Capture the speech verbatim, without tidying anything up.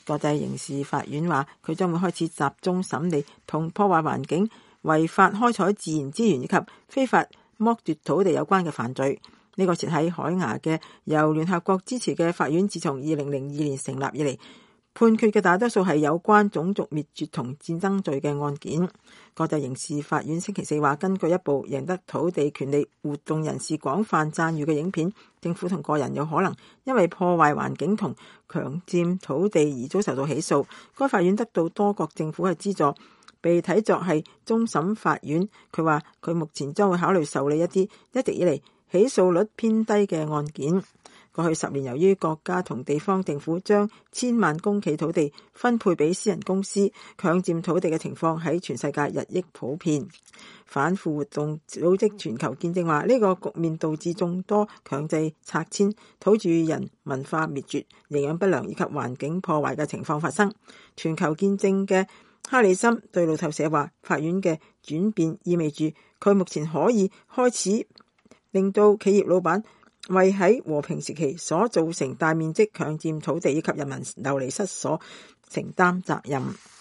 國際刑事法院話，佢將會開始集中審理同破壞環境、違法開採自然資源以及非法剝奪土地有關嘅犯罪。呢、這個設喺海牙嘅由聯合國支持嘅法院，自從二零零二年成立以嚟，判決嘅大多數係有關種族滅絕同戰爭罪嘅案件。國際刑事法院星期四話，根據一部贏得土地權利活動人士廣泛讚譽嘅影片，政府同個人有可能因為破壞環境同強佔土地而遭受到起訴。該法院得到多國政府嘅資助，被睇作係終審法院。佢話佢目前將會考慮受理一啲一直以嚟起訴率偏低嘅案件。過去十年，由於國家同地方政府將千萬公頃土地分配俾私人公司，強佔土地嘅情況喺全世界日益普遍。反腐活動組織全球見證話，呢個局面導致眾多強制拆遷、土著人文化滅絕、營養不良以及環境破壞嘅情況發生。全球見證嘅哈里森對路透社話，法院嘅轉變意味住佢目前可以開始令到企業老闆為喺和平時期所造成大面積強佔土地以及人民流離失所承擔責任。